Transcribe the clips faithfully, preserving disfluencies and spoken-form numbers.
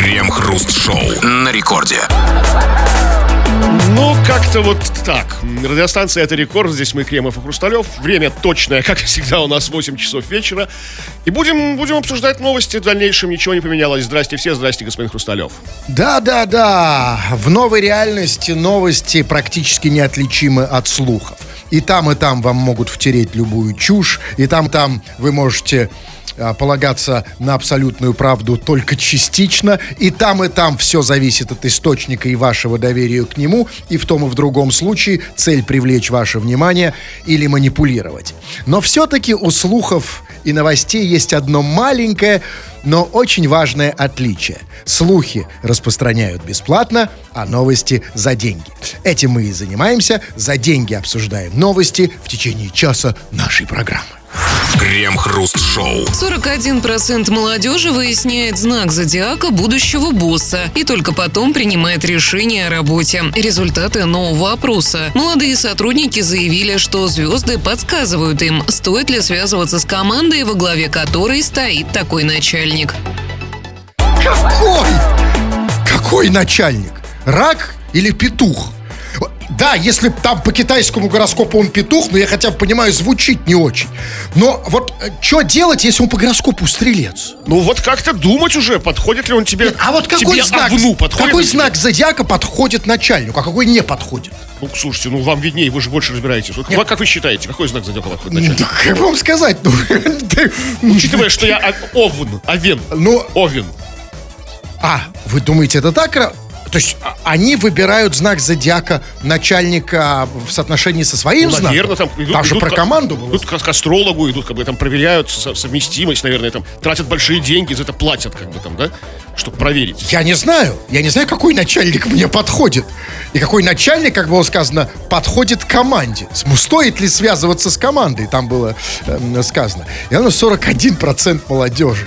Крем-хруст-шоу на рекорде. Ну, как-то вот так. Радиостанция «Это рекорд». Здесь мы, Кремов и Хрусталев. Время точное, как всегда, у нас восемь часов вечера. И будем, будем обсуждать новости. В дальнейшем ничего не поменялось. Здрасте все, здрасте, господин Хрусталев. Да-да-да. В новой реальности новости практически неотличимы от слухов. И там, и там вам могут втереть любую чушь. И там-там вы можете полагаться на абсолютную правду только частично. И там, и там все зависит от источника и вашего доверия к нему. И в том, и в другом случае цель привлечь ваше внимание или манипулировать. Но все-таки у слухов и новостей есть одно маленькое, но очень важное отличие. Слухи распространяют бесплатно, а новости за деньги. Этим мы и занимаемся. За деньги обсуждаем новости в течение часа нашей программы. Крем-хруст-шоу. сорок один процент молодежи выясняет знак зодиака будущего босса и только потом принимает решение о работе. Результаты нового опроса. Молодые сотрудники заявили, что звезды подсказывают им, стоит ли связываться с командой, во главе которой стоит такой начальник. Какой? Какой начальник? Рак или петух? Да, если там по китайскому гороскопу он петух, но я хотя бы понимаю, звучит не очень. Но вот что делать, если он по гороскопу стрелец? Ну вот как-то думать уже, подходит ли он тебе. А вот какой тебе знак, овну подходит? какой знак зодиака подходит начальнику, а какой не подходит? Ну, слушайте, ну вам виднее, вы же больше разбираетесь. Вот, как, как вы считаете, какой знак зодиака подходит начальнику? Ну, как вам сказать? Ну, Учитывая, что я овен, овен, ну, овен. А, вы думаете, это так? То есть они выбирают знак зодиака начальника в соотношении со своим ну, знаком? Наверное, там идут, там же идут про к, команду было. Идут к, к астрологу, идут, как бы там проверяют совместимость, наверное, там тратят большие деньги, за это платят, как бы там, да, чтобы проверить. Я не знаю. Я не знаю, какой начальник мне подходит. И какой начальник, как было сказано, подходит к команде. Стоит ли связываться с командой, там было э, сказано. И оно сорок один процент молодежи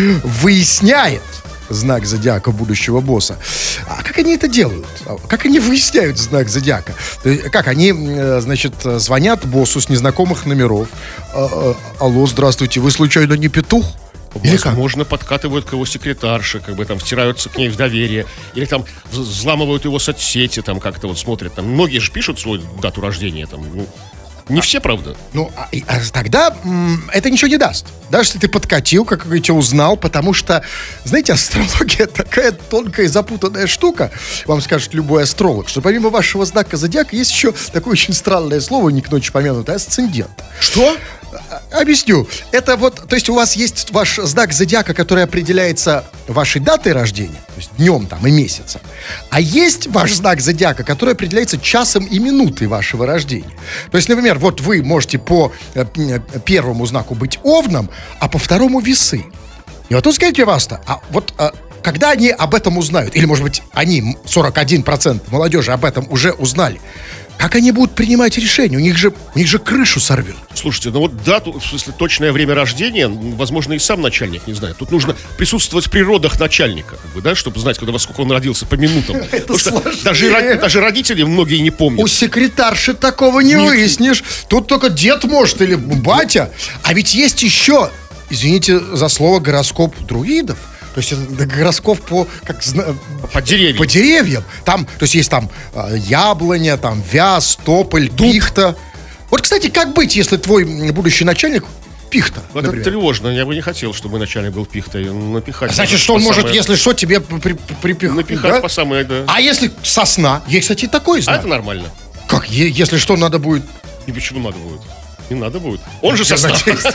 выясняет знак зодиака будущего босса. А как они это делают? Как они выясняют знак зодиака? Как они, значит, звонят боссу с незнакомых номеров. Алло, здравствуйте, вы случайно не петух? Или возможно, подкатывают к его секретарше, как бы там втираются к ней в доверие, или там взламывают его соцсети, там как-то вот смотрят. Там многие же пишут свою дату рождения, там, ну, не а, все, правда. Ну, а, а тогда м, это ничего не даст. Даже если ты подкатил, как говорите, узнал, потому что, знаете, астрология такая тонкая и запутанная штука, вам скажет любой астролог, что помимо вашего знака зодиака есть еще такое очень странное слово, не к ночи помянутое, асцендент. Что? Объясню. Это вот, то есть у вас есть ваш знак зодиака, который определяется вашей датой рождения, то есть днем там и месяцем. А есть ваш знак зодиака, который определяется часом и минутой вашего рождения. То есть, например, вот вы можете по э, первому знаку быть овном, а по второму весы. И вот тут скажите, пожалуйста, а вот э, когда они об этом узнают, или, может быть, они, сорок один процент молодежи об этом уже узнали, как они будут принимать решения? У них же, у них же крышу сорвет. Слушайте, ну вот дату, в смысле, точное время рождения, возможно, и сам начальник не знает. Тут нужно присутствовать в природах начальника, как бы, да, чтобы знать, когда, во сколько он родился по минутам. Это сложнее. Даже, даже родители многие не помнят. У секретарши такого не Нет. выяснишь. Тут только дед может или батя. А ведь есть еще, извините за слово, гороскоп друидов. То есть это гороскоп по, как, по деревьям. По деревьям. Там, то есть есть там э, яблоня, там вяз, тополь, Дуб. Пихта. Вот, кстати, как быть, если твой будущий начальник пихта? Вот это тревожно. Я бы не хотел, чтобы начальник был пихтой. Напихать. Значит, что он может, самое... если что, тебе при, припихать. Напихать, да? По самой, да. А если сосна? Есть, кстати, такой знак. А это нормально. Как? Е- если что, надо будет. И почему надо будет? Не надо будет. Он же сосна.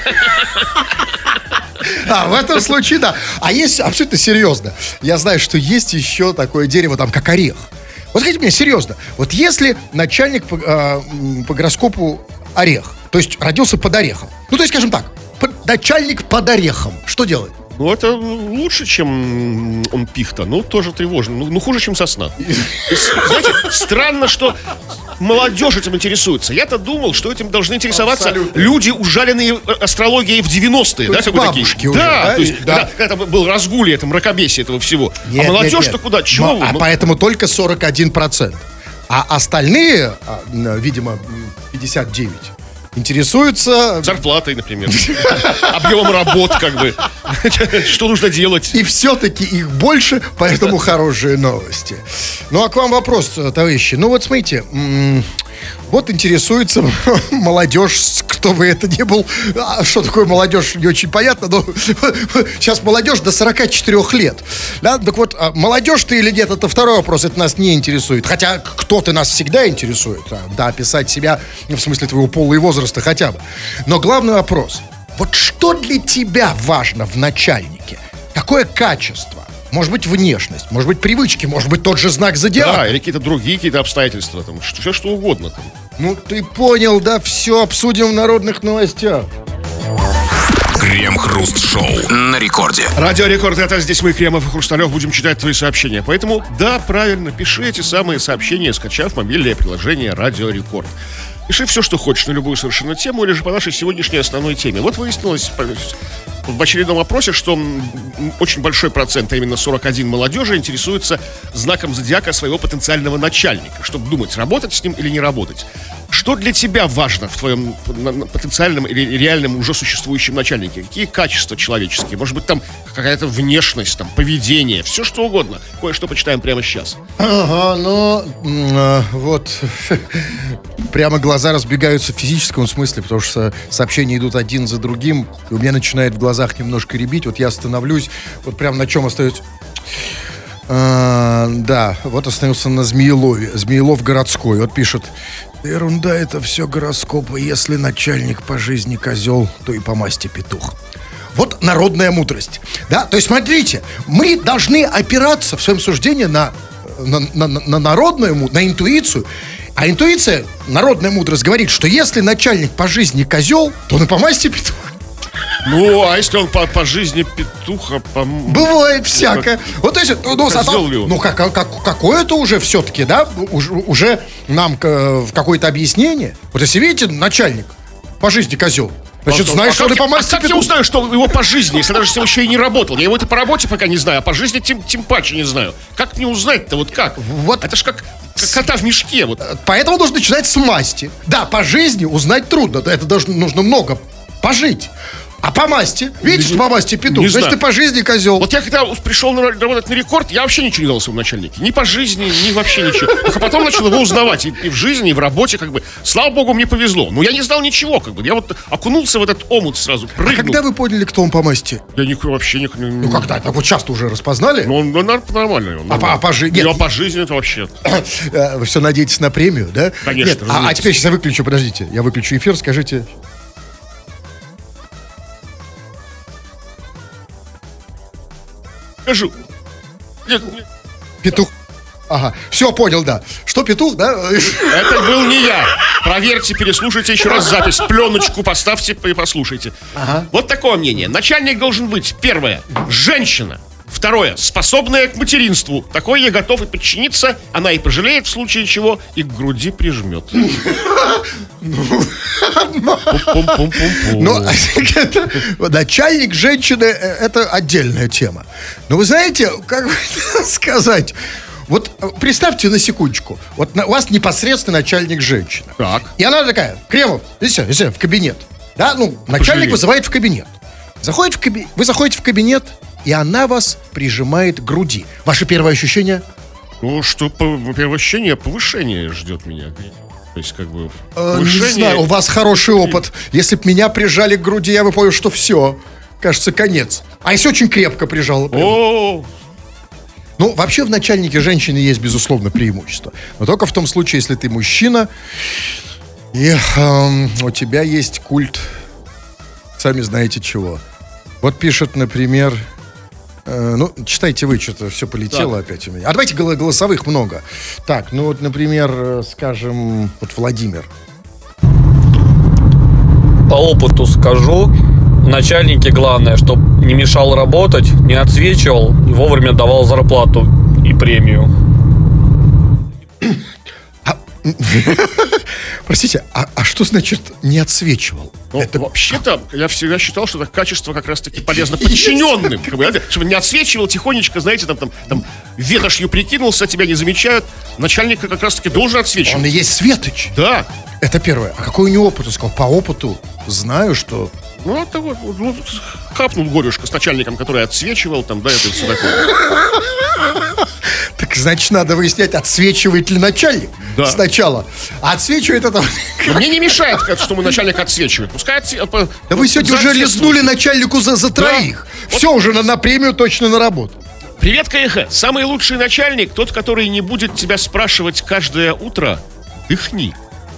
А, в этом случае, да. А есть, абсолютно серьезно, я знаю, что есть еще такое дерево, там, как орех. Вот скажите мне, серьезно, вот если начальник по, э, по гороскопу орех, то есть родился под орехом, ну, то есть, скажем так, под, начальник под орехом, что делает? Ну, это лучше, чем он пихта, но тоже тревожно. Ну, ну хуже, чем сосна. Знаете, странно, что молодежь этим интересуется. Я-то думал, что этим должны интересоваться Абсолютно. люди, ужаленные астрологией в девяностые. То да, бабушки уже. Да, да, то есть, да. Когда, когда там был разгуль, это мракобесие этого всего. Нет, а молодежь-то нет, куда? нет. Чего Но, вы? А ну... поэтому только сорок один процент. А остальные, видимо, пятьдесят девять интересуются... Зарплатой, например. Объемом работ, как бы. Что нужно делать. И все-таки их больше, поэтому хорошие новости. Ну, а к вам вопрос, товарищи. Ну, вот смотрите, м- вот интересуется молодежь, кто бы это ни был. А что такое молодежь, не очень понятно, но сейчас молодежь до сорока четырёх лет. Да? Так вот, молодежь ты или нет, это второй вопрос, это нас не интересует. Хотя кто-то нас всегда интересует. Да, описать себя, в смысле твоего пола и возраста хотя бы. Но главный вопрос. Вот что для тебя важно в начальнике? Какое качество? Может быть, внешность, может быть, привычки, может быть, тот же знак зодиака. Да, или какие-то другие какие-то обстоятельства, там, что, все что угодно. Там. Ну, ты понял, да? Все обсудим в народных новостях. Крем-хруст-шоу на рекорде. Радио Рекорд, это здесь мы, Кремов и Хрусталев, будем читать твои сообщения. Поэтому, да, правильно, пиши эти самые сообщения, скачав мобильное приложение Радио Рекорд. Пиши все, что хочешь, на любую совершенно тему, или же по нашей сегодняшней основной теме. Вот выяснилось в очередном опросе, что очень большой процент, а именно сорок один молодежи, интересуется знаком зодиака своего потенциального начальника, чтобы думать, работать с ним или не работать. Что для тебя важно в твоем потенциальном или реальном уже существующем начальнике? Какие качества человеческие? Может быть, там какая-то внешность, там, поведение, все что угодно. Кое-что почитаем прямо сейчас. Ага, ну, э, вот, прямо глаза разбегаются в физическом смысле, потому что сообщения идут один за другим, и у меня начинает в глазах немножко рябить, вот я остановлюсь, вот прям на чем остаюсь... А, да, вот остановился на Змеелове. Змеелов городской. Вот пишет: ерунда, это все гороскопы. Если начальник по жизни козел, то и по масти петух. Вот народная мудрость. Да, то есть смотрите, мы должны опираться в своем суждении на, на, на, на народную, на интуицию. А интуиция, народная мудрость говорит, что если начальник по жизни козел, то он и по масти петух. Ну, а если он по, по жизни петуха... По... Бывает всякое. Вот, то есть, ну, Козел ли он? ну как, как, какое-то уже все-таки, да, уже, уже нам в какое-то объяснение. Вот если видите, начальник по жизни козел, значит, а, знаешь, а что он и по а масти как петух. я узнаю, что его по жизни, если даже с ним еще и не работал? Я его это по работе пока не знаю, а по жизни тем, тем паче не знаю. Как мне узнать-то, вот как? Вот. Это ж как, как кота в мешке. Вот. Поэтому нужно начинать с масти. Да, по жизни узнать трудно, это должно, нужно много пожить. А по масти? Видишь, не, по масти петух. Не Значит, знаю. ты по жизни козел. Вот я когда пришел на, работать на Рекорд, я вообще ничего не знал о своем начальнике. Ни по жизни, ни вообще ничего. Только потом начал его узнавать. И, и в жизни, и в работе, как бы. Слава богу, мне повезло. Но я не знал ничего, как бы. Я вот окунулся в этот омут сразу, прыгнул. А когда вы поняли, кто он по масти? Я никакой вообще не... Ну, когда? Так вот часто уже распознали? Ну, он, он нормальный. Он, а, по, а по жизни? Ну, а по жизни это вообще... Вы все надеетесь на премию, да? Конечно. Нет, а, а теперь сейчас я выключу, подождите. Я выключу эфир, скажите... Скажу. Нет, нет. Петух. Ага, все, понял, да. Что, петух, да? Это был не я. Проверьте, переслушайте еще раз запись. Пленочку поставьте и послушайте. Ага. Вот такое мнение. Начальник должен быть, первое, женщина. Второе, способная к материнству. Такой ей готов и подчиниться. Она и пожалеет в случае чего, и к груди прижмет. Начальник женщины — это отдельная тема. Но вы знаете, как сказать... Вот представьте на секундочку, вот у вас непосредственно начальник женщина. Так. И она такая: Кремов, иди, иди в кабинет. Да, ну, начальник Пожалеть. вызывает в кабинет. Заходит в каби... Вы заходите в кабинет, и она вас прижимает к груди. Ваше первое ощущение? Ну, что, первое ощущение, повышение ждет меня. То есть, как бы, повышение... Не знаю, у вас хороший опыт. Если бы меня прижали к груди, я бы понял, что все. Кажется, конец. А если очень крепко прижало? О, Ну, вообще в начальнике женщины есть, безусловно, преимущество. Но только в том случае, если ты мужчина, и эм, у тебя есть культ, сами знаете чего. Вот пишет, например... Э, ну, читайте вы, что-то все полетело так. Опять у меня. А давайте голосовых много. Так, ну вот, например, скажем, вот Владимир. По опыту скажу, начальнике главное, чтобы не мешал работать, не отсвечивал и вовремя давал зарплату и премию. А, простите, а, а что значит не отсвечивал? Ну, это вообще-то, я всегда считал, что это качество как раз-таки полезно подчиненным. Как бы, чтобы не отсвечивал тихонечко, знаете, там, там, там ветошью прикинулся, тебя не замечают. Начальник как раз-таки должен отсвечивать. Он и есть светоч. Да. Это первое. А какой у него опыт? Он сказал, по опыту знаю, что... Ну, это вот, ну, капнул горюшка с начальником, который отсвечивал, там, да, это все такое. Так, значит, надо выяснять, отсвечивает ли начальник да. сначала. А отсвечивает это... Но мне не мешает, что мой начальник отсвечивает. Пускай отсвечивает. Да вы сегодня уже лизнули начальнику за, за троих. Да. Все, вот. Уже на, на премию точно на работу. Привет, КХ. Самый лучший начальник, тот, который не будет тебя спрашивать каждое утро, дыхни.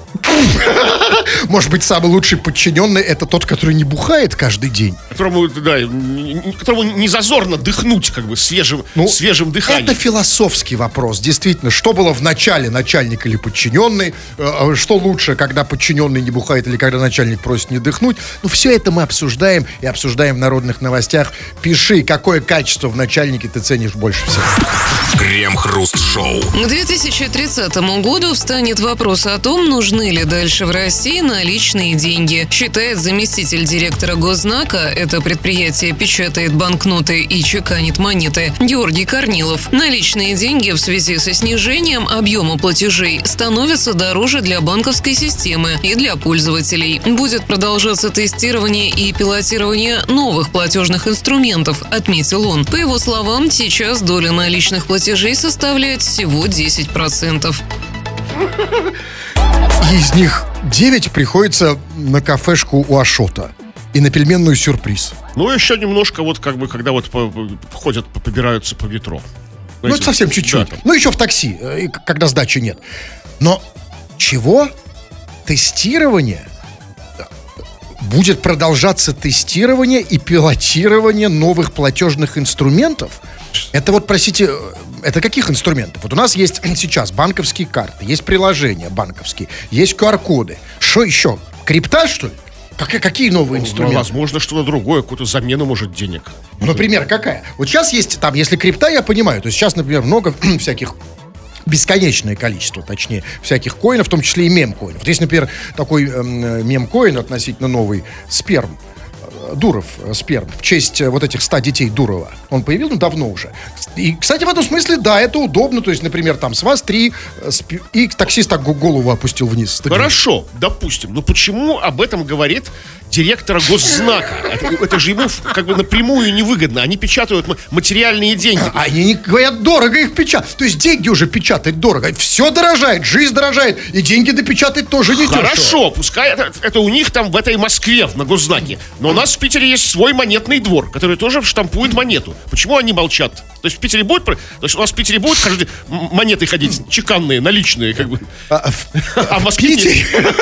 Может быть, самый лучший подчиненный — это тот, который не бухает каждый день. Которому, да, которому не зазорно дыхнуть, как бы, свежим, ну, свежим дыханием. Это философский вопрос. Действительно, что было в начале, начальник или подчиненный? Что лучше, когда подчиненный не бухает или когда начальник просит не дыхнуть? Ну, все это мы обсуждаем и обсуждаем в народных новостях. Пиши, какое качество в начальнике ты ценишь больше всего. Крем-хруст-шоу. К две тысячи тридцатому году встанет вопрос о том, нужны ли дальше в России наличные деньги, считает заместитель директора Госзнака, это предприятие печатает банкноты и чеканит монеты, Георгий Корнилов. Наличные деньги в связи со снижением объема платежей становятся дороже для банковской системы и для пользователей. Будет продолжаться тестирование и пилотирование новых платежных инструментов, отметил он. По его словам, сейчас доля наличных платежей составляет всего десять процентов. Из них девять приходится на кафешку у Ашота и на пельменную сюрприз. Ну, еще немножко вот как бы, когда вот по, ходят, побираются по метро. Знаете, ну, это совсем чуть-чуть. Да. Ну, еще в такси, когда сдачи нет. Но чего? Тестирование? Будет продолжаться тестирование и пилотирование новых платежных инструментов? Это вот, простите, это каких инструментов? Вот у нас есть сейчас банковские карты, есть приложения банковские, есть ку ар-коды. Что еще? Крипта, что ли? Как, какие новые инструменты? Ну, возможно, что-то другое, какую-то замену, может, денег. Ну, например, какая? Вот сейчас есть, там, если крипта, я понимаю, то есть сейчас, например, много всяких, бесконечное количество, точнее, всяких коинов, в том числе и мем-коинов. Вот есть, например, такой э, мем-коин относительно новый, сперм. Дуров, сперм, в честь вот этих ста детей Дурова. Он появился, ну, давно уже. И, кстати, в этом смысле, да, это удобно. То есть, например, там с вас три, спи... и таксист так голову опустил вниз. Хорошо, допустим. Но почему об этом говорит директора Госзнака? Это, это же ему как бы напрямую невыгодно. Они печатают материальные деньги. А, они не говорят, дорого их печатать. То есть деньги уже печатать дорого. Все дорожает, жизнь дорожает. И деньги допечатать тоже не дешево. Хорошо, пускай это, это у них там в этой Москве, на Госзнаке. Но у нас в Питере есть свой монетный двор, который тоже штампует монету. Почему они молчат? То есть в Питере будет, то есть у нас в Питере будут каждый монеты ходить, чеканные, наличные, как бы. А, а в Москве Питере,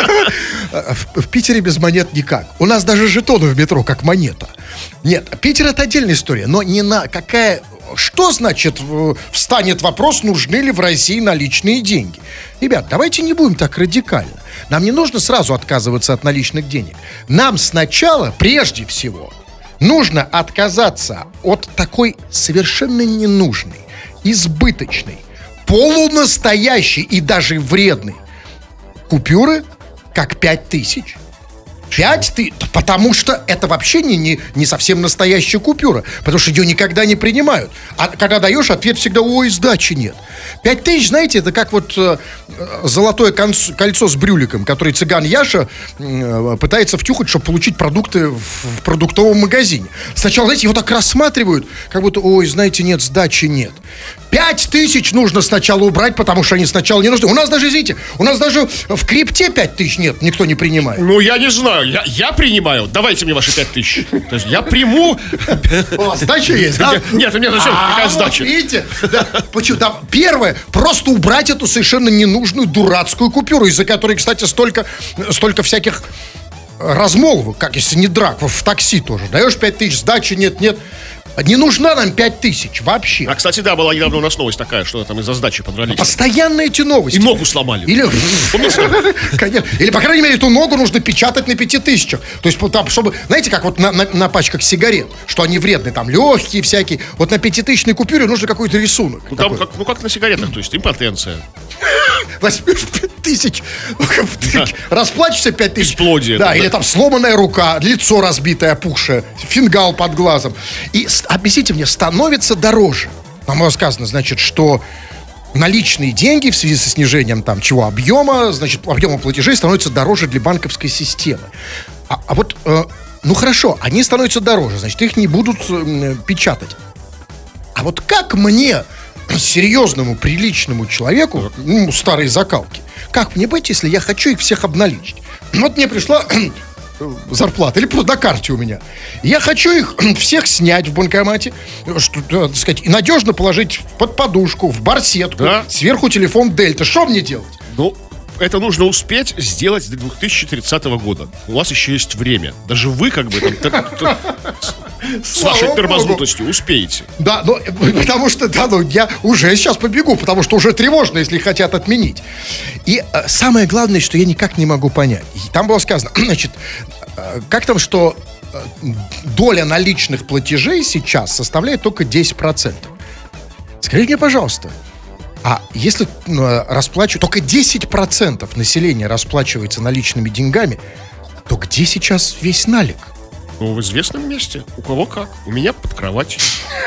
в, в Питере без монет никак. У нас даже жетоны в метро как монета. Нет, Питер — это отдельная история, но не на какая. Что значит встанет вопрос, нужны ли в России наличные деньги? Ребят, давайте не будем так радикально. Нам не нужно сразу отказываться от наличных денег. Нам сначала, прежде всего, нужно отказаться от такой совершенно ненужной, избыточной, полунастоящей и даже вредной купюры, как пять тысяч. Пять ты, потому что это вообще не, не, не совсем настоящая купюра, потому что ее никогда не принимают. А когда даешь, ответ всегда: ой, сдачи нет. Пять тысяч, знаете, это как вот э, золотое кольцо, кольцо с брюликом, который цыган Яша э, пытается втюхать, чтобы получить продукты в, в продуктовом магазине. Сначала, знаете, его так рассматривают, как будто: ой, знаете, нет, сдачи нет. Пять тысяч нужно сначала убрать, потому что они сначала не нужны. У нас даже, извините, у нас даже в крипте пять тысяч нет, никто не принимает. Ну, я не знаю. Я, я принимаю. Давайте мне ваши пять тысяч. То есть я приму. О, сдача есть, да? Нет, у меня зачем? Какая сдача? Видите? Почему? Первое, просто убрать эту совершенно ненужную дурацкую купюру, из-за которой, кстати, столько, столько всяких размолвок, как если не драк, в такси тоже. Даешь пять тысяч, сдачи нет, нет. Не нужна нам пять тысяч вообще. А, кстати, да, была недавно у нас новость такая, что там из-за сдачи подрались. Постоянно эти новости. И ногу сломали. Или, Помните? Конечно. Или, по крайней мере, эту ногу нужно печатать на пяти тысячах. То есть, там, чтобы, знаете, как вот на, на, на пачках сигарет, что они вредные, там, легкие всякие. Вот на пятитысячной купюре нужно какой-то рисунок. Ну, там, как, ну, как на сигаретах, то есть импотенция. Возьмешь пять тысяч, расплачешься пять тысяч. Бесплодие. Да, или там сломанная рука, лицо разбитое, опухшее, фингал под глазом. И объясните мне, становится дороже. Нам было сказано, значит, что наличные деньги в связи со снижением там чего, объема, значит, объема платежей становятся дороже для банковской системы. А, а вот, э, ну хорошо, они становятся дороже, значит, их не будут э, печатать. А вот как мне, серьезному, приличному человеку, ну, старой закалки, как мне быть, если я хочу их всех обналичить? Вот мне пришла зарплата, или просто на карте у меня. Я хочу их всех снять в банкомате, что, так сказать, и надежно положить под подушку, в барсетку, да. Сверху телефон Дельта. Что мне делать? Ну, это нужно успеть сделать до две тысячи тридцатого года. У вас еще есть время. Даже вы, как бы, там, с вашей тормознутостью успеете. Да, ну, потому что, да, ну, я уже сейчас побегу, потому что уже тревожно, если хотят отменить. И э, самое главное, что я никак не могу понять. Там было сказано, значит, э, как там, что э, доля наличных платежей сейчас составляет только десять процентов. Скажите мне, пожалуйста, а если э, расплачивать, только десять процентов населения расплачивается наличными деньгами, то где сейчас весь налик? Ну, в известном месте. У кого как. У меня под кроватью.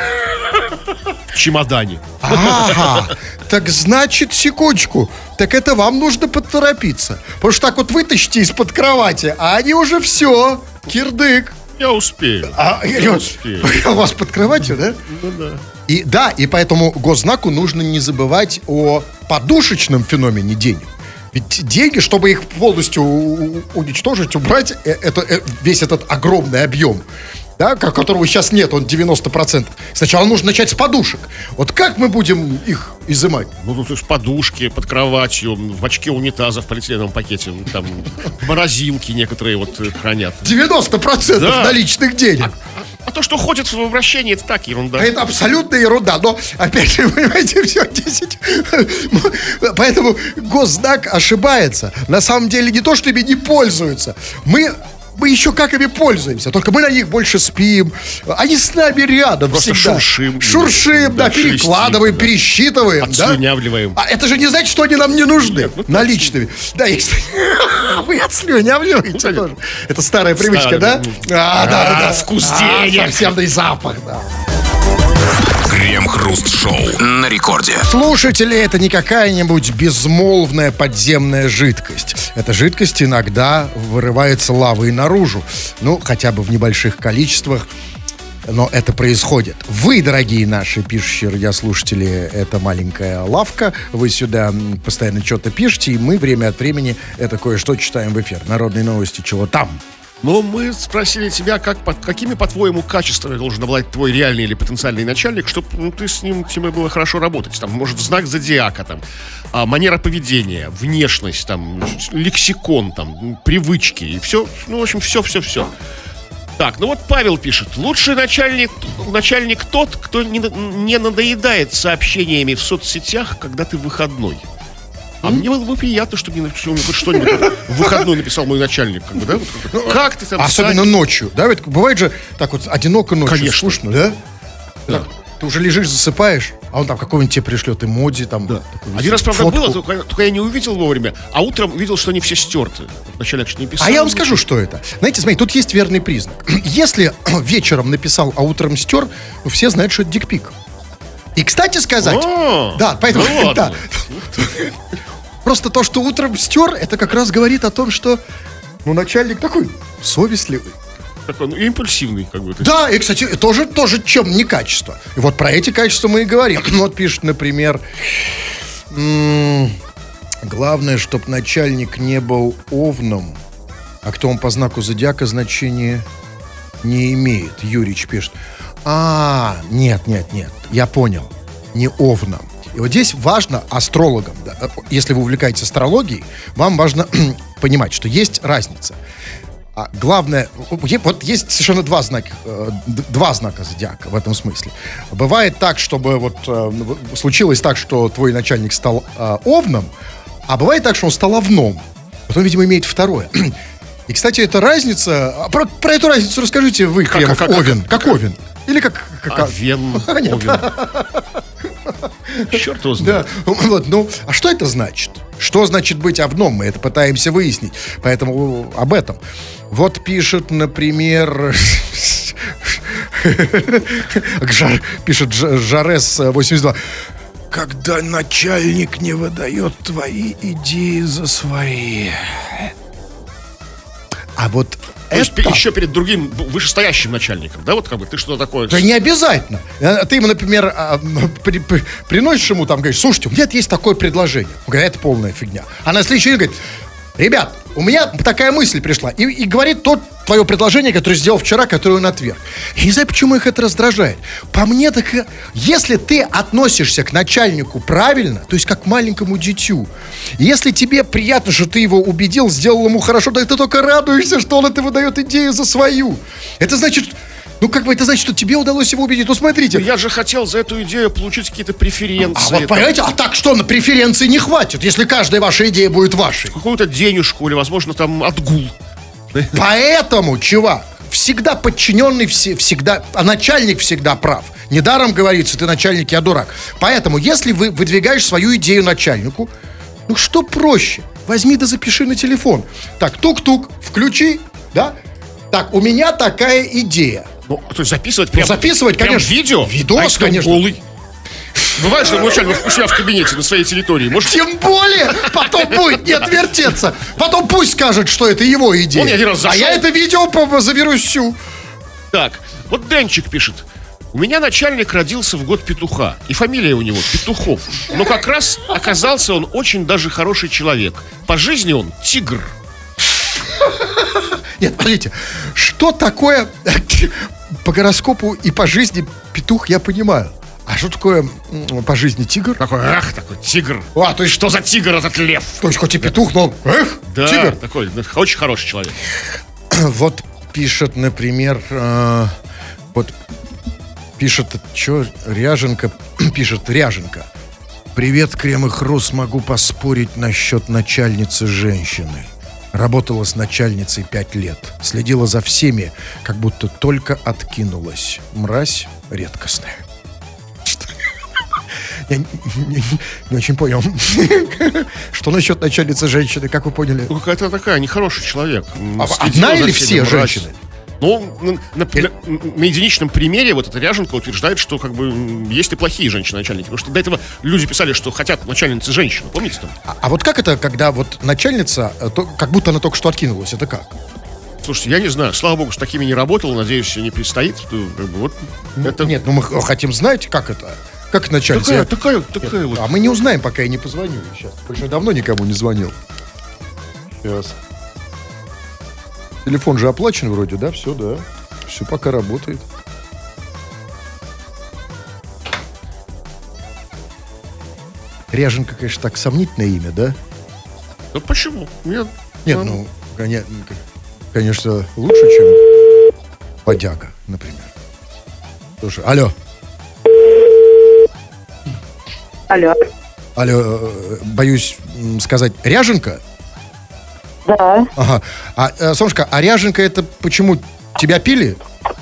В чемодане. Ага, так значит, секундочку. Так это вам нужно поторопиться. Потому что так вот вытащите из-под кровати, а они уже все, кирдык. Я успею. А, Я успею. У вас под кроватью, да? Ну да. И да, и поэтому госзнаку нужно не забывать о подушечном феномене денег. Ведь деньги, чтобы их полностью уничтожить, убрать, это, весь этот огромный объем, да, которого сейчас нет, он девяносто процентов. Сначала нужно начать с подушек. Вот как мы будем их изымать? Ну, тут уж подушки под кроватью, в бачке унитаза в полиэтиленовом пакете, там морозилки некоторые вот хранят. девяносто процентов Да. наличных денег. А то, что ходит в обращении, это так, ерунда. Это абсолютная ерунда. Но, опять же, вы понимаете, все десять. Поэтому госзнак ошибается. На самом деле не то, что ими не пользуются. Мы... Мы еще как ими пользуемся, только мы на них больше спим. Они с нами рядом Просто всегда. шуршим. Шуршим, да, Да, перекладываем, шелестим, да. пересчитываем. Отслюнявливаем. Да? А это же не значит, что они нам не нужны. Нет, ну, наличными. Да, если... Вы отслюнявливаете Ну, тоже. Это старая привычка, Старая, да? ну, А, да, да, да. вкус А, денег. совсем, да, и запах, да. Крем-хруст-шоу на рекорде. Слушатели, это не какая-нибудь безмолвная подземная жидкость. Эта жидкость иногда вырывается лавой наружу. Ну, хотя бы в небольших количествах. Но это происходит. Вы, дорогие наши пишущие радиослушатели, это маленькая лавка. Вы сюда постоянно что-то пишете, и мы время от времени это кое-что читаем в эфир. Народные новости, чего там. Но мы спросили тебя, как, под, какими, по-твоему, качествами должен обладать твой реальный или потенциальный начальник, чтобы ну, ты с ним, тебе было хорошо работать. Там, может, знак зодиака, там, а, манера поведения, внешность, там, лексикон, там, привычки и все. Ну, в общем, все-все-все. Так, ну вот Павел пишет. Лучший начальник, начальник тот, кто не, не надоедает сообщениями в соцсетях, когда ты выходной. А мне было бы приятно, чтобы мне хоть что-нибудь в выходной написал мой начальник. Как, бы, да? Вот, как ты там... Особенно Сань? ночью, да? Ведь бывает же так вот одиноко ночью. Конечно. Скучно, да? Да. Так, ты уже лежишь, засыпаешь, а он там какой-нибудь тебе пришлет эмодзи, там... Да. такую Один раз, правда, фотку. было, только, только я не увидел вовремя, а утром увидел, что они все стерты. Вначале я что-то не писал. А я вам скажу, что это. Знаете, смотри, тут есть верный признак. Если вечером написал, а утром стер, ну, все знают, что это дикпик. И, кстати сказать... А, да, поэтому... ну ладно. да. Просто то, что утром стер, это как раз говорит о том, что, ну, начальник такой совестливый. Такой, ну, импульсивный, как бы. Да, и, кстати, тоже, тоже чем не качество. И вот про эти качества мы и говорим. Вот пишет, например, м- главное, чтоб начальник не был овном, а кто он по знаку зодиака, значения не имеет. Юрич пишет. А, нет, нет, нет, я понял, не овном. И вот здесь важно астрологам, да, если вы увлекаетесь астрологией, вам важно понимать, что есть разница. А главное, вот есть совершенно два знака, два знака зодиака в этом смысле. Бывает так, чтобы вот случилось так, что твой начальник стал овном, а бывает так, что он стал овном. Вот он, видимо, имеет второе. И, кстати, эта разница... Про, про эту разницу расскажите вы, Кремов, как, как, Овен. Как, как Овен. Или как... как Овен, Овен. Черт его знает. Да. Вот, ну, а что это значит? Что значит быть овном? Мы это пытаемся выяснить. Поэтому об этом. Вот пишет, например... Пишет Жарес восемьдесят два. Когда начальник не выдает твои идеи за свои. А вот То это... есть еще перед другим вышестоящим начальником, да, вот как бы ты что-то такое... Да не обязательно. Ты ему, например, при, при, приносишь ему, там, говоришь, слушайте, у меня есть такое предложение. Он говорит, это полная фигня. А на следующий день говорит, ребят, у меня такая мысль пришла. И, и говорит то твое предложение, которое сделал вчера, которое он отверг. Я не знаю, почему их это раздражает. По мне так, если ты относишься к начальнику правильно, то есть как к маленькому дитю, если тебе приятно, что ты его убедил, сделал ему хорошо, да ты только радуешься, что он это выдает идею за свою. Это значит... Ну, как бы это значит, что тебе удалось его убедить. Ну, смотрите. Я же хотел за эту идею получить какие-то преференции. А вот, понимаете, а так что, на преференции не хватит, если каждая ваша идея будет вашей. Какую-то денежку или, возможно, там отгул. Поэтому, чувак, всегда подчиненный, всегда, а начальник всегда прав. Недаром говорится, ты начальник, я дурак. Поэтому, если вы выдвигаешь свою идею начальнику, ну, что проще? Возьми да запиши на телефон. Так, тук-тук, включи, да? Так, у меня такая идея. Ну, то есть записывать прямо... Ну, записывать, прям конечно. видео? Видос, а конечно. Голый. Бывает, что начальник у себя в кабинете на своей территории. Может... Тем более, потом будет не отвертеться. Потом пусть скажет, что это его идея. Он один раз зашел. А я это видео заберу всю. Так, вот Денчик пишет. У меня начальник родился в год петуха. И фамилия у него Петухов. Но как раз оказался он очень даже хороший человек. По жизни он тигр. Нет, подождите, что такое по гороскопу и по жизни петух, я понимаю. А что такое по жизни тигр? Такой, ах, такой тигр. А, то есть что за тигр этот лев? То есть хоть и петух, но эх, да, тигр. Такой, очень хороший человек. Вот пишет, например, э, вот пишет, что, Ряженко, пишет Ряженко. Привет, Крем и Хрус, могу поспорить насчет начальницы женщины. Работала с начальницей пять лет. Следила за всеми, как будто только откинулась. Мразь редкостная. Я не, не, не очень понял. Что насчет начальницы женщины, как вы поняли? Ну, какая-то такая, нехороший человек. Одна или все женщины? Ну, на, на, на, на единичном примере вот эта Ряженко утверждает, что как бы есть и плохие женщины-начальники. Потому что до этого люди писали, что хотят начальницы женщины. Помните там? А, а вот как это, когда вот начальница, то, как будто она только что откинулась, это как? Слушайте, я не знаю, слава богу, с такими не работал, надеюсь, не предстоит. Как бы, вот, ну, это... Нет, ну мы хотим знать, как это. Как начальница? Такая, такая, такая вот. А мы не узнаем, пока я не позвоню сейчас. Больше давно никому не звонил. Сейчас. Телефон же оплачен вроде, да? Все, да. Все пока работает. Ряженко, конечно, так сомнительное имя, да? Да почему? Нет, Нет, ну, конечно, лучше, чем Подяга, например. Слушай, алло. Алло. Алло, боюсь сказать, Ряженко? Да. Ага. А, э, Солнышко, а Ряженко это почему? Тебя пили?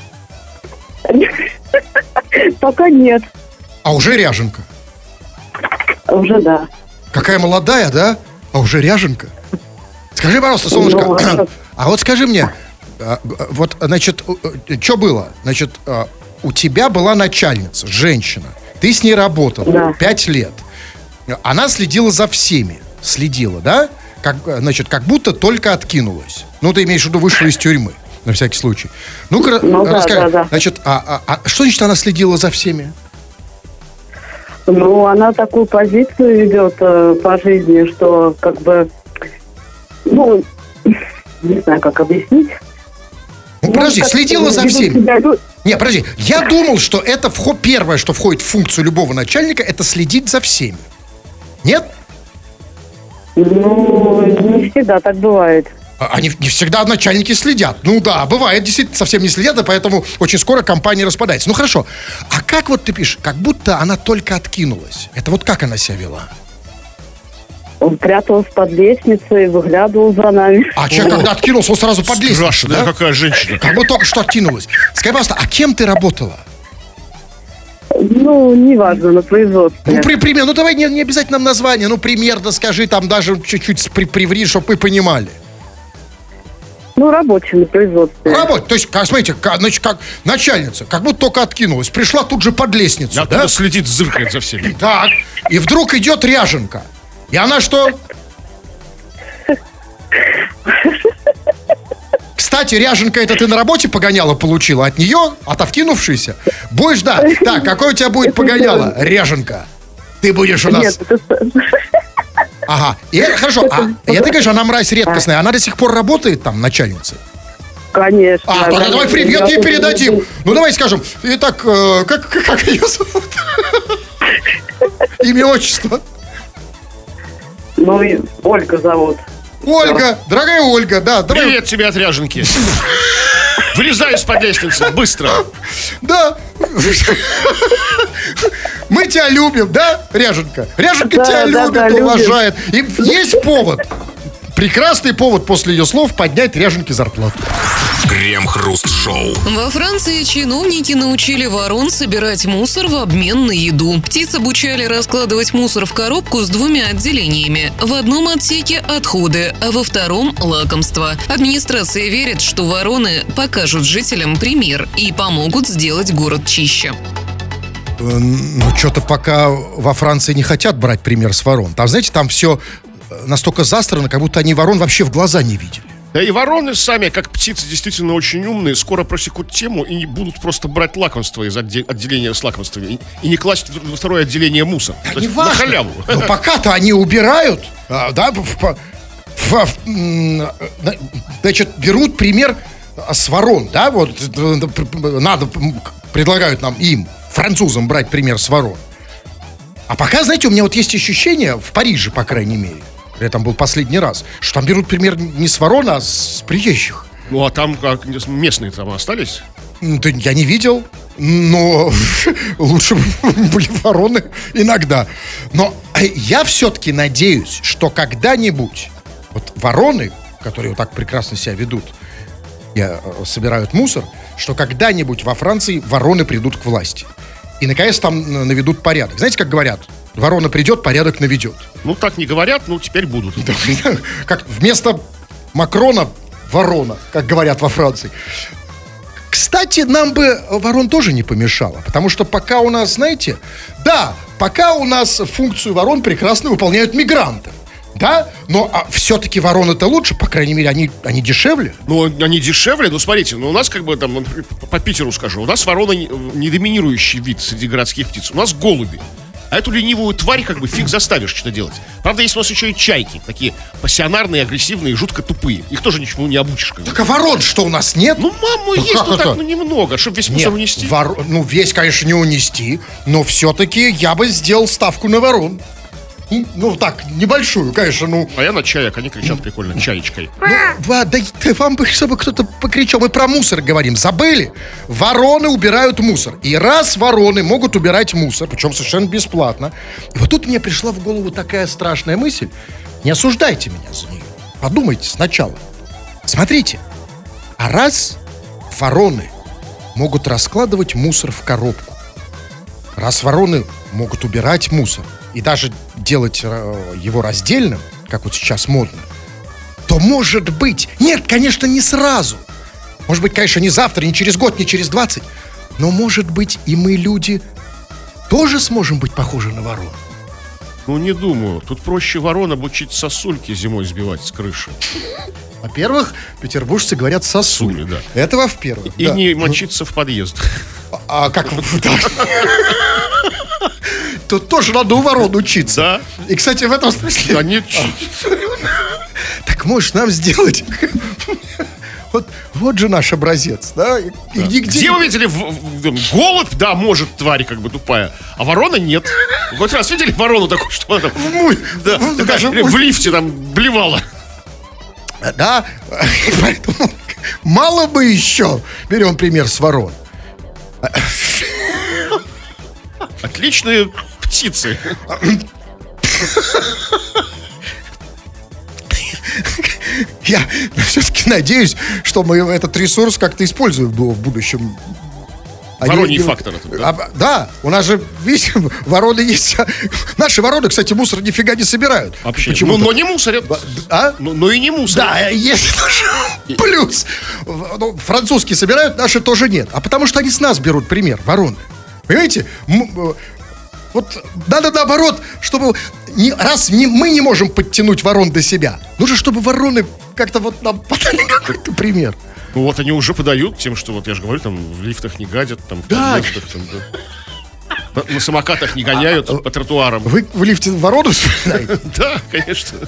Пока нет. А уже Ряженко? Уже да. Какая молодая, да? А уже Ряженко? Скажи, пожалуйста, Солнышко, Ну, а вот скажи мне, а, вот, значит, что было? Значит, а, у тебя была начальница, женщина. Ты с ней работал Да. пять лет. Она следила за всеми. Следила, да? Как, значит, как будто только откинулась. Ну, ты имеешь в виду, вышла из тюрьмы, на всякий случай. Ну-ка, Ну, да, расскажи. да, да. Значит, а, а, а что значит она следила за всеми? Ну, она такую позицию ведет э, по жизни, что как бы, ну, не знаю, как объяснить. Ну, подожди, как следила за ведут всеми. себя лю- Не, подожди, я думал, что это вход, первое, что входит в функцию любого начальника, это следить за всеми. Нет? Ну, не всегда так бывает. Они не всегда начальники следят. Ну да, бывает, действительно, совсем не следят, и поэтому очень скоро компания распадается. Ну хорошо. А как вот ты пишешь, как будто она только откинулась? Это вот как она себя вела? Он прятался под лестницей, выглядывал за нами. А человек, когда откинулся, он сразу под лестницей, Страшная да? какая женщина. Как бы только что откинулась. Скажи, пожалуйста, а кем ты работала? Ну, неважно, на производстве. Ну, при, пример, ну давай не, не обязательно нам название, ну примерно скажи, там даже чуть-чуть при, приври, чтобы вы понимали. Ну, рабочий на производстве. Работа, то есть, как, смотрите, как, значит, как начальница, как будто только откинулась, пришла тут же под лестницу, Оттуда да? следит, зыркает за всеми. Так, и вдруг идет ряженка. И она что? Кстати, ряженка это ты на работе погоняла получила от нее, от откинувшейся? Будешь, да. Так, какой у тебя будет погоняла, ряженка? Ты будешь у нас... Нет, это... Ага, и, хорошо, а я ты говоришь, она мразь редкостная, она до сих пор работает там, начальницей? Конечно. А, тогда давай привет ей передадим. Ну, давай скажем, итак, э, как, как ее зовут? Имя, отчество? Ну, и Ольга зовут. Ольга, дорогая Ольга, да. Давай. Привет тебе от ряженки. Вылезай из-под лестницы, быстро. Да. Мы тебя любим, да, Ряженка? Ряженка Да, тебя да, любит, да, любим. уважает. И есть повод, прекрасный повод после ее слов поднять Ряженке зарплату. Крем-хруст-шоу. Во Франции чиновники научили ворон собирать мусор в обмен на еду. Птиц обучали раскладывать мусор в коробку с двумя отделениями. В одном отсеке отходы, а во втором лакомства. Администрация верит, что вороны покажут жителям пример и помогут сделать город чище. Ну, что-то пока во Франции не хотят брать пример с ворон. Там, знаете, там все настолько застрано, как будто они ворон вообще в глаза не видели. Да и вороны сами, как птицы, действительно очень умные. Скоро просекут тему и не будут просто брать лакомство из отде- отделения с лакомствами и, и не класть во второе отделение мусор. Да То не есть на важно. халяву. Но пока-то они убирают, а, да, в- в- в- в- м, значит, берут пример с ворон, да, вот э, надо, м, предлагают нам им, французам, брать пример с ворон. А пока, знаете, у меня вот есть ощущение, в Париже, по крайней мере, я там был последний раз, что там берут пример не с ворон, а с приезжих. Ну а там как местные там остались? Ну, да я не видел, но лучше бы были вороны иногда. Но я все-таки надеюсь, что когда-нибудь вот вороны, которые вот так прекрасно себя ведут, и, э, собирают мусор, что когда-нибудь во Франции вороны придут к власти. И, наконец, там э, наведут порядок. Знаете, как говорят? Ворона придет, порядок наведет. Ну так не говорят, ну теперь будут. Как вместо Макрона ворона, как говорят во Франции. Кстати, нам бы ворон тоже не помешало, потому что пока у нас, знаете, да, пока у нас функцию ворон прекрасно выполняют мигранты, да, но а, все-таки вороны-то лучше, по крайней мере, они, они дешевле. Ну, они дешевле, ну, смотрите, ну, у нас, как бы, там, ну, по Питеру скажу, у нас вороны не, не доминирующий вид среди городских птиц, у нас голуби. А эту ленивую тварь, как бы, фиг заставишь что-то делать. Правда, есть у нас еще и чайки, такие пассионарные, агрессивные, жутко тупые. Их тоже ничего не обучишь, как бы. Так а ворон что у нас нет? Ну, маму, Да есть, как ну, это? так, ну, немного, чтобы весь мусор Нет, унести. вор- ну, весь, конечно, не унести, но все-таки я бы сделал ставку на ворон. Ну, ну, так, небольшую, конечно, ну... А я на чаек, они кричат прикольно, чаечкой. Ну, ва- да, да вам бы, чтобы кто-то покричал. Мы про мусор говорим, забыли? Вороны убирают мусор. И раз вороны могут убирать мусор, причем совершенно бесплатно. И вот тут мне пришла в голову такая страшная мысль. Не осуждайте меня за нее. Подумайте сначала. Смотрите. А раз вороны могут раскладывать мусор в коробку, раз вороны могут убирать мусор и даже делать э, его раздельным, как вот сейчас модно, то может быть... Нет, конечно, не сразу. Может быть, конечно, не завтра, не через год, не через двадцать. Но, может быть, и мы, люди, тоже сможем быть похожи на ворон. Ну, не думаю. Тут проще ворон обучить сосульки зимой сбивать с крыши. Во-первых, петербуржцы говорят сосуль. Сосули, да. Это во-первых. И да. не мочиться в подъезд. А как вы... Тут тоже надо у ворон учиться. Да. И, кстати, в этом смысле... Да нет. Так можешь нам сделать... Вот, вот же наш образец, да? И нигде... Где вы видели в- в- голубь, да, может, тварь как бы тупая, а ворона нет. Вы хоть раз видели ворону такую, что она там, Муй. да, Ну, такая, даже в лифте там блевала? Да, поэтому мало бы еще. Берем пример с ворон. Отличные птицы. Я все-таки надеюсь, что мы этот ресурс как-то используем в будущем. Вороний Они- фактор это, да? А, да, у нас же, видите, вороны есть. Наши вороны, кстати, мусор нифига не собирают. Вообще. Почему-то. Ну, но не мусорят. А? Ну, но и не мусорят. Да, есть плюс. Ну, французские собирают, наши тоже нет. А потому что они с нас берут пример, вороны. Понимаете? М- Вот надо наоборот, чтобы не, раз не, мы не можем подтянуть ворон до себя, нужно, чтобы вороны как-то вот нам подали какой-то пример. Ну вот они уже подают тем, что вот я же говорю, там в лифтах не гадят, там в Да. подъездах, там, да. На, на самокатах не гоняют по тротуарам. Вы в лифте ворону вспоминаете? Да, конечно.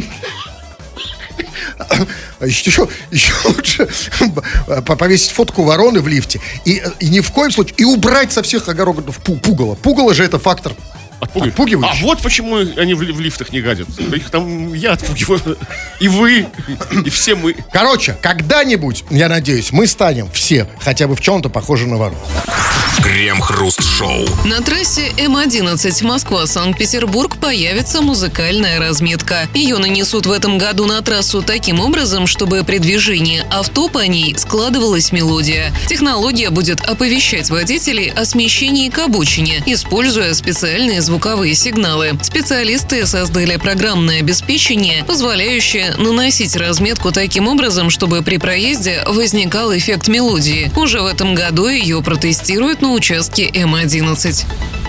А еще, еще лучше по- повесить фотку вороны в лифте и, и ни в коем случае и убрать со всех огородов пу- пугало. Пугало же это фактор Отпугивают. отпугивающий. А вот почему они в, в лифтах не гадят. Их там я отпугиваю. И вы, и все мы. Короче, когда-нибудь, я надеюсь, мы станем все хотя бы в чем-то похожи на ворон. Крем-хруст-шоу. На трассе Эм одиннадцать Москва-Санкт-Петербург появится музыкальная разметка. Ее нанесут в этом году на трассу таким образом, чтобы при движении авто по ней складывалась мелодия. Технология будет оповещать водителей о смещении к обочине, используя специальные звуковые сигналы. Специалисты создали программное обеспечение, позволяющее наносить разметку таким образом, чтобы при проезде возникал эффект мелодии. Уже в этом году ее протестируют на участке Эм одиннадцать.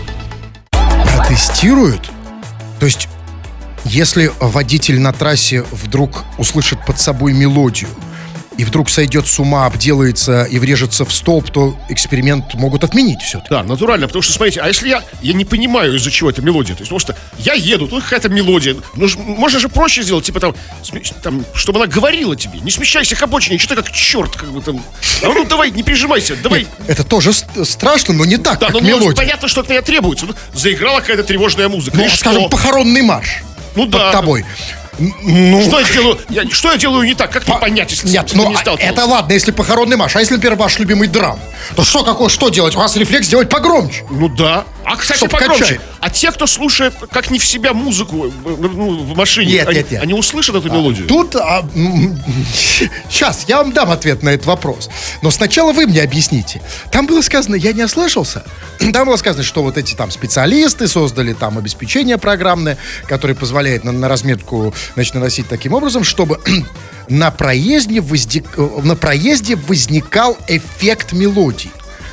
Протестируют? То есть, если водитель на трассе вдруг услышит под собой мелодию и вдруг сойдет с ума, обделается и врежется в столб, то эксперимент могут отменить все-таки. Да, натурально, потому что, смотрите, а если я, я не понимаю, из-за чего эта мелодия, то есть, потому что я еду, тут какая-то мелодия, ну, ж- можно же проще сделать, типа там, сме- там, чтобы она говорила тебе, не смещайся к обочине, что ты как черт, как бы там, а ну давай, не прижимайся, давай. Это тоже ст- страшно, но не так, Да, как ну, ну, мелодия. понятно, что от меня требуется. Ну, заиграла какая-то тревожная музыка. Ну, и скажем, что? похоронный марш. Ну под да. тобой. Н- Ну, Что я делаю? Я, что я делаю не так? Как мне понять, если нет, ты ну не а сталкивался? это ладно, если похоронный марш. А если, например, ваш любимый драм? То что, какой, что делать? У вас рефлекс делать погромче. Ну да. А, кстати, Чтоб погромче. качать. А те, кто слушает как не в себя музыку э, ну, в машине, Нет, они, нет, нет. они услышат эту мелодию? Тут, сейчас, я вам дам ответ на этот вопрос. Но сначала вы мне объясните. Там было сказано, я не ослышался. Там было сказано, что вот эти там специалисты создали там обеспечение программное, которое позволяет на, на разметку, значит, наносить таким образом, чтобы на проезде, возник, на проезде возникал эффект мелодии.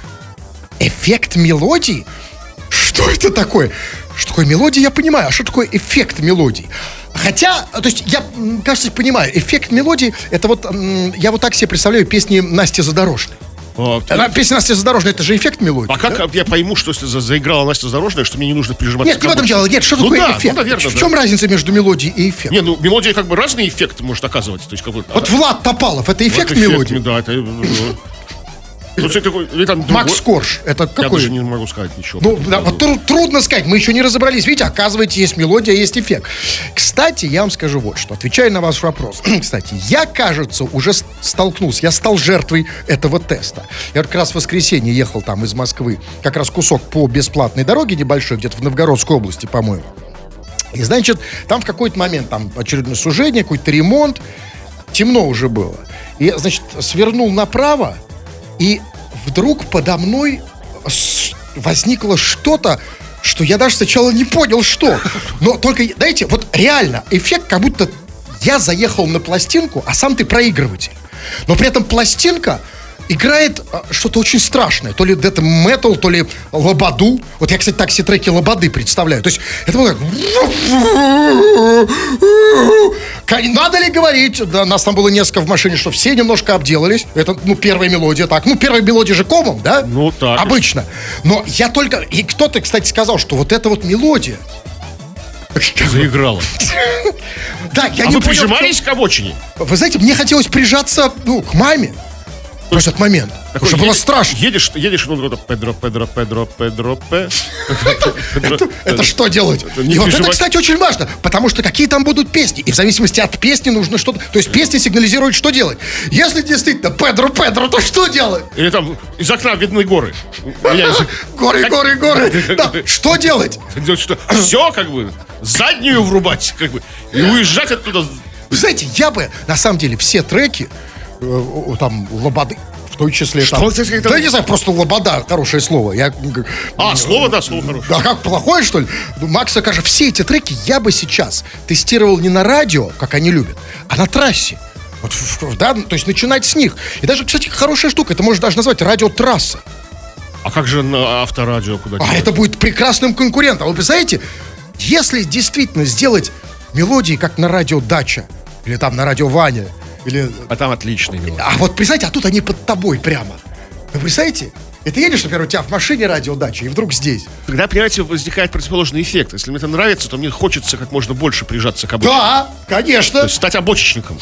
Эффект мелодии? Что это такое? Что такое мелодия, я понимаю. А что такое эффект мелодии? Хотя, то есть, я, м, кажется, понимаю, эффект мелодии, это вот, м, я вот так себе представляю песни Насти Задорожной. А, ты- Она, песня Насти Задорожной, это же эффект мелодии. а как я пойму, что если за- заиграла Настя Задорожная, что мне не нужно прижиматься Нет, к не в этом обочине? дело. Нет, что Ну такое да, эффект? ну, наверное, в да. чем разница между мелодией и эффектом? Не, ну мелодия как бы разные эффекты может оказывать. То есть, как бы, Вот Влад Топалов, это эффект вот мелодии? Да, это... э, Ну, это такой, или там Макс другой- Корж, это Я какой? даже не могу сказать ничего. Ну, да, вот тру- трудно сказать, мы еще не разобрались. Видите, оказывается, есть мелодия, есть эффект. Кстати, я вам скажу вот что, отвечая на ваш вопрос. Кстати, я, кажется, уже с- столкнулся, я стал жертвой этого теста. Я вот как раз в воскресенье ехал там из Москвы, как раз кусок по бесплатной дороге небольшой, где-то в Новгородской области, по-моему. И, значит, там в какой-то момент, там очередное сужение, какой-то ремонт, темно уже было. И, значит, свернул направо, и вдруг подо мной с- возникло что-то, что я даже сначала не понял, что. Но только, знаете, вот реально, эффект, как будто я заехал на пластинку, а сам ты проигрыватель. Но при этом пластинка играет а, что-то очень страшное. То ли дэт метал, то ли лободу. Вот я, кстати, так все треки лободы представляю. То есть это было как... Надо ли говорить, да, нас там было несколько в машине, что все немножко обделались. Это, ну, первая мелодия так. Ну, первая мелодия же комом, да? Ну, так. Обычно. Но я только... И кто-то, кстати, сказал, что вот эта вот мелодия... Заиграла. Да, я А не вы понял, прижимались к обочине? что- Вы знаете, мне хотелось прижаться, ну, к маме. в этот момент. Потому что было страшно. Едешь, едешь, ну, вот, Педро, Педро, Педро, Педро, П. Это что делать? И вот это, кстати, очень важно, потому что какие там будут песни. И в зависимости от песни нужно что-то... То есть песни сигнализируют, что делать. Если действительно Педро, Педро, то что делать? Или там из окна видны горы. Горы, горы, горы. Да, что делать? Все, как бы, заднюю врубать, как бы, и уезжать оттуда. Вы знаете, я бы, на самом деле, все треки, э, там, лободы, в том числе... Что там, это, это? Да, не знаю, просто лобода, хорошее слово. Я, а, слово, да, слово хорошее. Да, как, плохое, что ли? Ну, Макса, кажется, все эти треки я бы сейчас тестировал не на радио, как они любят, а на трассе. Вот, да, то есть начинать с них. И даже, кстати, хорошая штука, это можно даже назвать радиотрасса. А как же на авторадио куда А это будет прекрасным конкурентом. Вы представляете, если действительно сделать мелодии, как на радио Дача, или там на радио Ваня, или... А там отличные мелодии. А вот представьте, а тут они под тобой прямо. Вы представляете? И ты едешь, например, у тебя в машине радио Дача, и вдруг здесь. Тогда, понимаете, возникает противоположный эффект. Если мне это нравится, то мне хочется как можно больше прижаться к обочине. Да, конечно. То есть стать обочечником.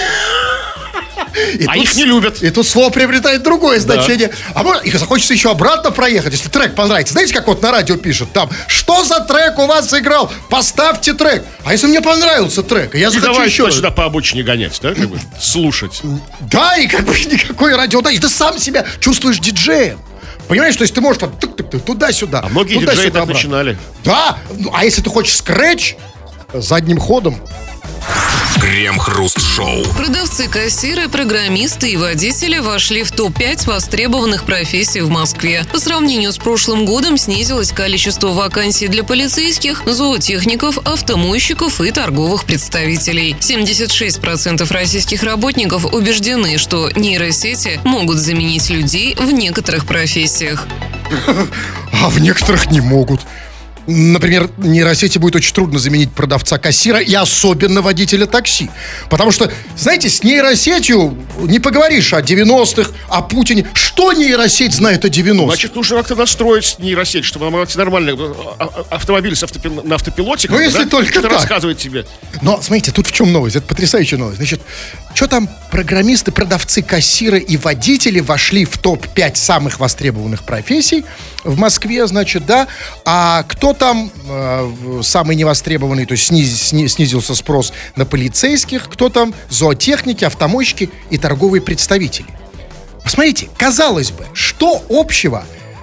И а тут, их не любят. И тут слово приобретает другое значение. Да. А может, их захочется еще обратно проехать, если трек понравится. Знаете, как вот на радио пишут? Там, что за трек у вас играл? Поставьте трек. А если мне понравился трек, я захочу давай еще... сюда по обочине гонять, да? Как бы, слушать. Да, и как бы никакое радио. Да, и ты сам себя чувствуешь диджеем. Понимаешь, то есть ты можешь там тык-тык-тык, туда-сюда. А многие туда, диджеи сюда, так обратно. начинали. Да, ну, а если ты хочешь скретч задним ходом. Крем-хруст-шоу. Продавцы, кассиры, программисты и водители вошли в топ пять востребованных профессий в Москве. По сравнению с прошлым годом снизилось количество вакансий для полицейских, зоотехников, автомойщиков и торговых представителей. семьдесят шесть процентов российских работников убеждены, что нейросети могут заменить людей в некоторых профессиях. А в некоторых не могут. Например, нейросети будет очень трудно заменить продавца-кассира и особенно водителя такси. Потому что, знаете, с нейросетью не поговоришь о девяностых, о Путине. Что нейросеть знает о девяностых? Значит, нужно как-то настроить нейросеть, чтобы она нормально автомобиль с автопил... на автопилоте. Ну, если да, только так. Рассказывает тебе. Но, смотрите, тут в чем новость? Это потрясающая новость. Значит, что там программисты, продавцы, кассиры и водители вошли в топ пять самых востребованных профессий в Москве, значит, да. А кто там э, самый невостребованный, то есть сниз, сниз, снизился спрос на полицейских, кто там зоотехники, автомойщики и торговые представители. Посмотрите, казалось бы, что общего,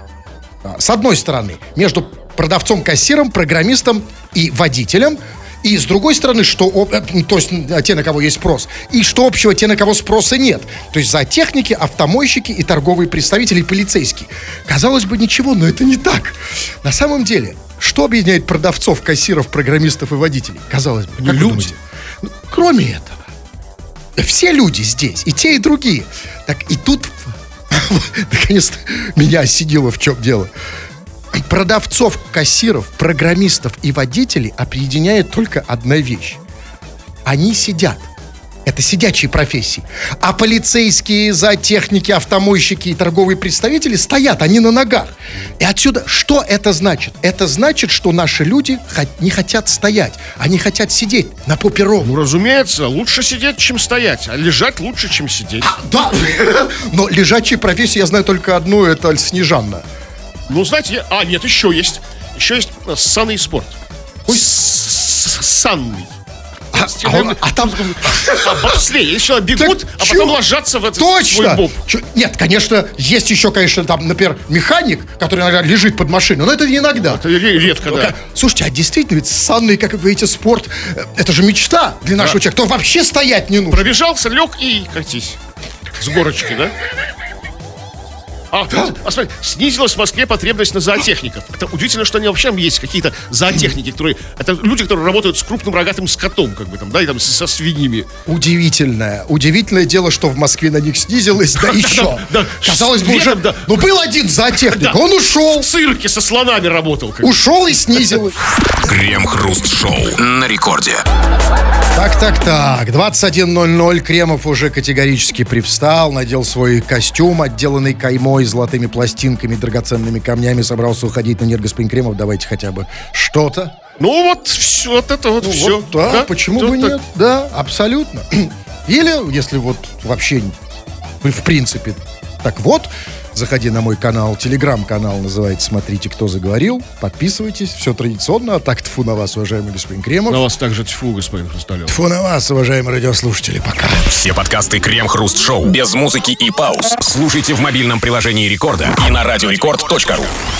с одной стороны, между продавцом-кассиром, программистом и водителем, и с другой стороны, что, то есть те, на кого есть спрос, и что общего, те, на кого спроса нет. То есть зоотехники, автомойщики и торговые представители, и полицейские. Казалось бы, ничего, но это не так. На самом деле, что объединяет продавцов, кассиров, программистов и водителей? Казалось бы, как вы думаете? Ну, кроме этого, все люди здесь, и те, и другие. Так и тут, наконец-то, меня осенило, в чем дело. Продавцов, кассиров, программистов и водителей объединяет только одна вещь. Они сидят. Это сидячие профессии. А полицейские, зоотехники, автомойщики и торговые представители стоят, они на ногах. И отсюда, что это значит? Это значит, что наши люди не хотят стоять. Они хотят сидеть на попе ровно. Ну, разумеется, лучше сидеть, чем стоять. А лежать лучше, чем сидеть. А, да, но лежачие профессии я знаю только одну, это Снежанна. Ну, знаете, я... а, нет, еще есть. Еще есть санный спорт. Ой, санный. А, а, он, а там... А бобслей. Если сначала бегут, так, а потом ложатся в этот точно. Свой боб. Ч- Нет, конечно, есть еще, конечно, там, например, механик, который иногда лежит под машиной, но это не иногда. Это редко, да. Слушайте, а действительно, ведь санный, как вы говорите, спорт, это же мечта для нашего да. человека. То вообще стоять не нужно. Пробежался, лег и катись. С горочки, да? А, а смотри, снизилась в Москве потребность на зоотехников. Это удивительно, что они вообще есть какие-то зоотехники, которые... Это люди, которые работают с крупным рогатым скотом, как бы там, да, и там со свиньями. Удивительное. Удивительное дело, что в Москве на них снизилось, да еще. Казалось бы, уже... Ну, был один зоотехник, он ушел. В цирке со слонами работал. Ушел и снизилось. Крем-хруст-шоу на рекорде. Так, так, так. двадцать один ноль ноль. Кремов уже категорически привстал, надел свой костюм, отделанный каймой, золотыми пластинками, драгоценными камнями, собрался уходить на Энергоспринг Кремов. Давайте хотя бы что-то. Ну вот, все, вот это вот ну, все. Вот, да, да, почему бы так? Нет? Да, абсолютно. Или, если вот вообще, в принципе, Так вот, заходи на мой канал, телеграм-канал называется «Смотрите, кто заговорил». Подписывайтесь, все традиционно. А так, тьфу на вас, уважаемый господин Кремов. На вас также тьфу, господин Хрусталев. Тьфу на вас, уважаемые радиослушатели. Пока. Все подкасты Крем-Хруст Шоу без музыки и пауз слушайте в мобильном приложении Рекорда и на радиорекорд точка ру.